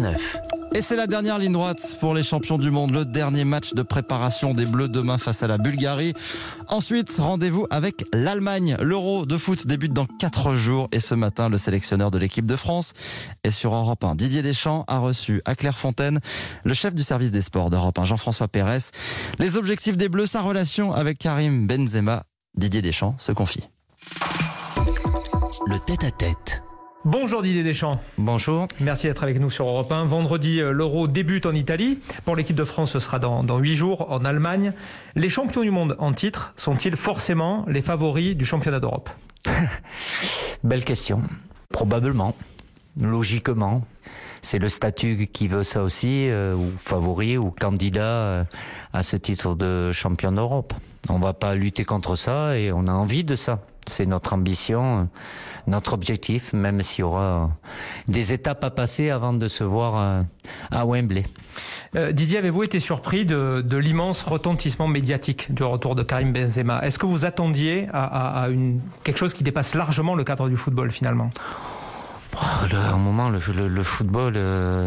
109. Et c'est la dernière ligne droite pour les champions du monde. Le dernier match de préparation des Bleus demain face à la Bulgarie. Ensuite, rendez-vous avec l'Allemagne. L'Euro de foot débute dans 4 jours. Et ce matin, le sélectionneur de l'équipe de France est sur Europe 1. Didier Deschamps a reçu à Clairefontaine le chef du service des sports d'Europe 1, Jean-François Pérez. Les objectifs des Bleus, sa relation avec Karim Benzema. Didier Deschamps se confie. Le tête-à-tête. Bonjour Didier Deschamps. Bonjour. Merci d'être avec nous sur Europe 1. Vendredi, l'Euro débute en Italie. Pour l'équipe de France, ce sera dans 8 jours en Allemagne. Les champions du monde en titre sont-ils forcément les favoris du championnat d'Europe ? Belle question. Probablement. Logiquement. C'est le statut qui veut ça aussi, ou favori ou candidat à ce titre de champion d'Europe. On va pas lutter contre ça et on a envie de ça. C'est notre ambition, notre objectif, même s'il y aura des étapes à passer avant de se voir à Wembley. Didier, avez-vous été surpris de l'immense retentissement médiatique du retour de Karim Benzema ? Est-ce que vous attendiez à quelque chose qui dépasse largement le cadre du football finalement ? À un moment, le football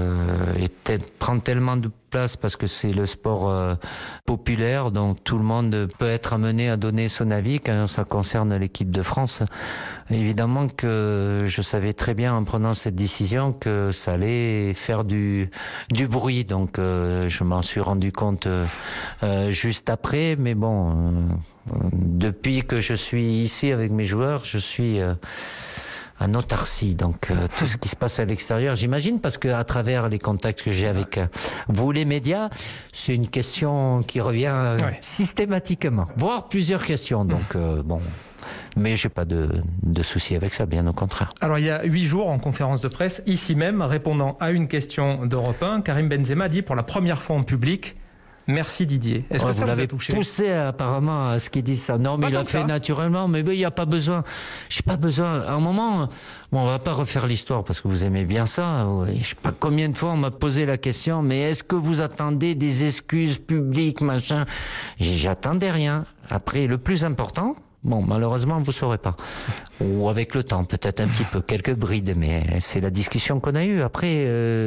prend tellement de place parce que c'est le sport populaire, donc tout le monde peut être amené à donner son avis quand ça concerne l'équipe de France. Évidemment que je savais très bien en prenant cette décision que ça allait faire du bruit, donc je m'en suis rendu compte juste après, mais bon, depuis que je suis ici avec mes joueurs, je suis en autarcie, donc tout ce qui se passe à l'extérieur, j'imagine, parce que à travers les contacts que j'ai avec vous les médias, c'est une question qui revient systématiquement, voire plusieurs questions, donc bon. Mais j'ai pas de souci avec ça, bien au contraire. Alors il y a 8 jours, en conférence de presse, ici même, répondant à une question d'Europe 1, Karim Benzema a dit pour la première fois en public: merci Didier. Est-ce que ça vous a touché ? Poussé apparemment à ce qu'il dise ça. Non, mais il l'a fait naturellement. Mais il n'y a pas besoin. J'ai pas besoin. À un moment, bon, on va pas refaire l'histoire parce que vous aimez bien ça. Je sais pas combien de fois on m'a posé la question. Mais est-ce que vous attendez des excuses publiques, machin ? J'attendais rien. Après, le plus important. Bon, malheureusement, vous saurez pas. Ou avec le temps, peut-être un petit peu, quelques brides, mais c'est la discussion qu'on a eue. Après,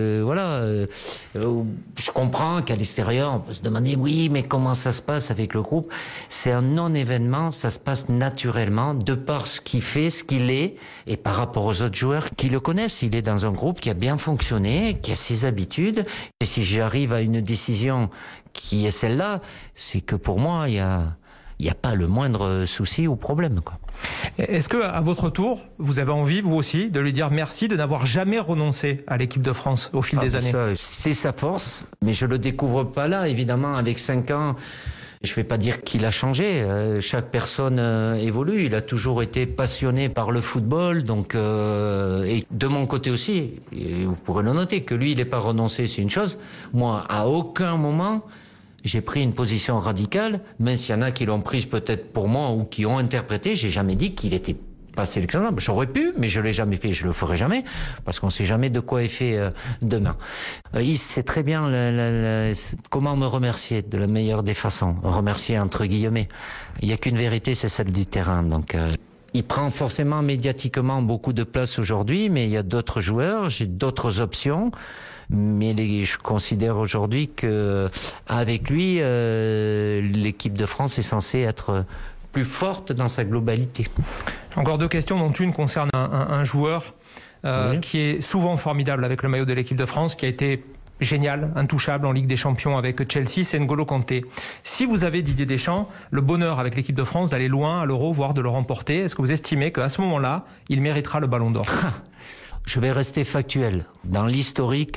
je comprends qu'à l'extérieur, on peut se demander, oui, mais comment ça se passe avec le groupe ? C'est un non-événement, ça se passe naturellement, de par ce qu'il fait, ce qu'il est, et par rapport aux autres joueurs qui le connaissent. Il est dans un groupe qui a bien fonctionné, qui a ses habitudes, et si j'arrive à une décision qui est celle-là, c'est que pour moi, il n'y a pas le moindre souci ou problème, quoi. Est-ce que, à votre tour, vous avez envie, vous aussi, de lui dire merci de n'avoir jamais renoncé à l'équipe de France au fil des années ? C'est sa force, mais je le découvre pas là, évidemment, avec 5 ans. Je vais pas dire qu'il a changé. Chaque personne évolue. Il a toujours été passionné par le football, donc et de mon côté aussi. Et vous pourrez le noter que lui, il n'est pas renoncé, c'est une chose. Moi, à aucun moment j'ai pris une position radicale, même s'il y en a qui l'ont prise peut-être pour moi ou qui ont interprété. J'ai jamais dit qu'il était pas sélectionnable. J'aurais pu, mais je l'ai jamais fait. Je le ferai jamais parce qu'on sait jamais de quoi est fait demain. Il sait très bien comment me remercier de la meilleure des façons. Remercier entre guillemets. Il y a qu'une vérité, c'est celle du terrain. Donc il prend forcément médiatiquement beaucoup de place aujourd'hui, mais il y a d'autres joueurs, j'ai d'autres options. Mais je considère aujourd'hui que avec lui, l'équipe de France est censée être plus forte dans sa globalité. Encore 2 questions, dont une concerne un joueur qui est souvent formidable avec le maillot de l'équipe de France, qui a été génial, intouchable en Ligue des Champions avec Chelsea, c'est N'Golo Kanté. Si vous avez, Didier Deschamps, le bonheur avec l'équipe de France d'aller loin à l'Euro, voire de le remporter, est-ce que vous estimez qu'à ce moment-là, il méritera le Ballon d'Or ? Je vais rester factuel. Dans l'historique,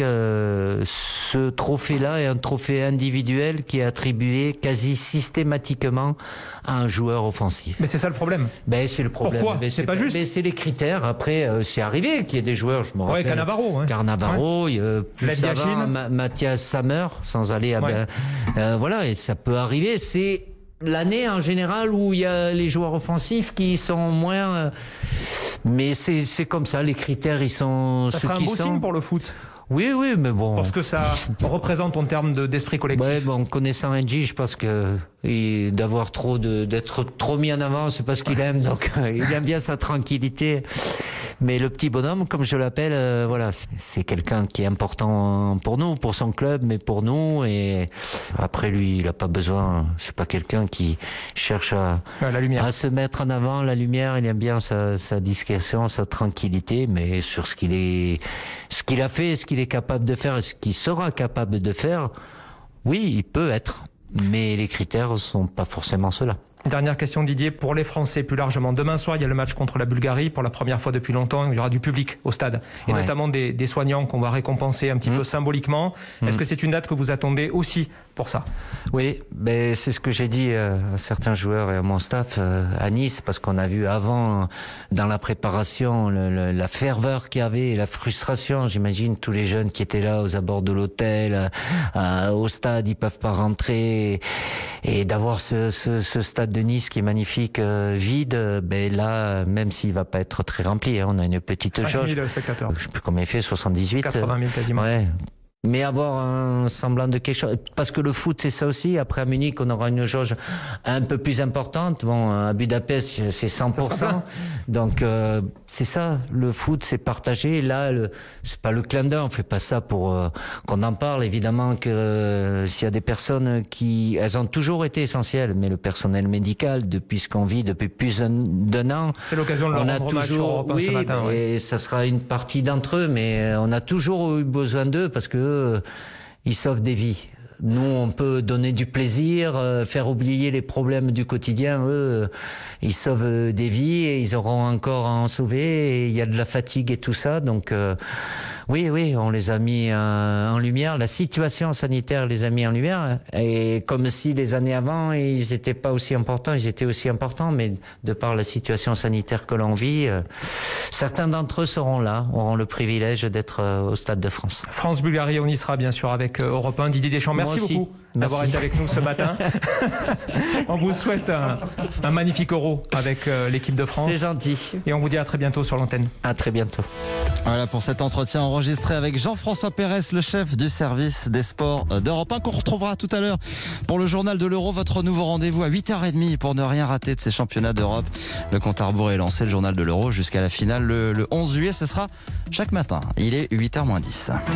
ce trophée-là est un trophée individuel qui est attribué quasi systématiquement à un joueur offensif. Mais c'est ça le problème. C'est le problème. Pourquoi ? C'est pas juste. Mais c'est les critères. Après, c'est arrivé qu'il y ait des joueurs, je me rappelle. Cannavaro. Cannavaro, plus avant, Mathias Sammer, sans aller à... voilà, et ça peut arriver. C'est l'année en général où il y a les joueurs offensifs qui sont moins... mais c'est comme ça, les critères, ils sont ça ceux sera qui un beau sont... signe pour le foot. Oui, mais bon... Parce que ça représente en termes d'esprit collectif. Ouais, bon, connaissant Angie, je pense que Et d'avoir d'être trop mis en avant, c'est pas ce qu'il aime, donc il aime bien sa tranquillité. Mais le petit bonhomme, comme je l'appelle, voilà, c'est quelqu'un qui est important pour nous, pour son club, mais pour nous. Et après, lui, il a pas besoin. C'est pas quelqu'un qui cherche à se mettre en avant. La lumière, il aime bien sa discrétion, sa tranquillité, mais sur ce qu'il a fait, ce qu'il est capable de faire, et ce qu'il sera capable de faire, oui, il peut être. Mais les critères sont pas forcément ceux-là. Dernière question, Didier, pour les Français plus largement. Demain soir, il y a le match contre la Bulgarie. Pour la première fois depuis longtemps, il y aura du public au stade. Et notamment des soignants qu'on va récompenser un petit peu symboliquement. Est-ce que c'est une date que vous attendez aussi pour ça? Oui, ben c'est ce que j'ai dit à certains joueurs et à mon staff à Nice, parce qu'on a vu avant, dans la préparation, la ferveur qu'il y avait et la frustration. J'imagine tous les jeunes qui étaient là aux abords de l'hôtel, au stade, ils peuvent pas rentrer. Et d'avoir ce stade de Nice qui est magnifique, vide, ben là, même s'il va pas être très rempli, on a une petite jauge. 5 000 spectateurs. Je sais plus combien il fait, 78. 80 000 quasiment. Ouais. Mais avoir un semblant de quelque chose, parce que le foot c'est ça aussi. Après à Munich on aura une jauge un peu plus importante. Bon, à Budapest c'est 100%. Donc c'est ça, le foot c'est partagé. Là c'est pas le clin d'œil, on fait pas ça pour qu'on en parle. Évidemment que s'il y a des personnes elles ont toujours été essentielles, mais le personnel médical depuis ce qu'on vit depuis plus d'un an, c'est l'occasion de leur rendre hommage sur Europe 1 ce matin. Et ça sera une partie d'entre eux, mais on a toujours eu besoin d'eux parce que ils sauvent des vies. Nous, on peut donner du plaisir, faire oublier les problèmes du quotidien. Eux, ils sauvent des vies et ils auront encore à en sauver. Et il y a de la fatigue et tout ça. Donc, oui, on les a mis en lumière. La situation sanitaire les a mis en lumière. Et comme si les années avant, ils n'étaient pas aussi importants, ils étaient aussi importants. Mais de par la situation sanitaire que l'on vit, certains d'entre eux seront là, auront le privilège d'être au Stade de France. France-Bulgarie, on y sera bien sûr avec Europe 1. Didier Deschamps, merci beaucoup d'avoir été avec nous ce matin. On vous souhaite un magnifique Euro avec l'équipe de France. C'est gentil. Et on vous dit à très bientôt sur l'antenne. À très bientôt. Voilà pour cet entretien enregistré avec Jean-François Pérez, le chef du service des sports d'Europe 1, qu'on retrouvera tout à l'heure pour le journal de l'Euro. Votre nouveau rendez-vous à 8h30 pour ne rien rater de ces championnats d'Europe. Le compte à rebours est lancé, le journal de l'Euro jusqu'à la finale le 11 juillet. Ce sera chaque matin. Il est 8h moins 10.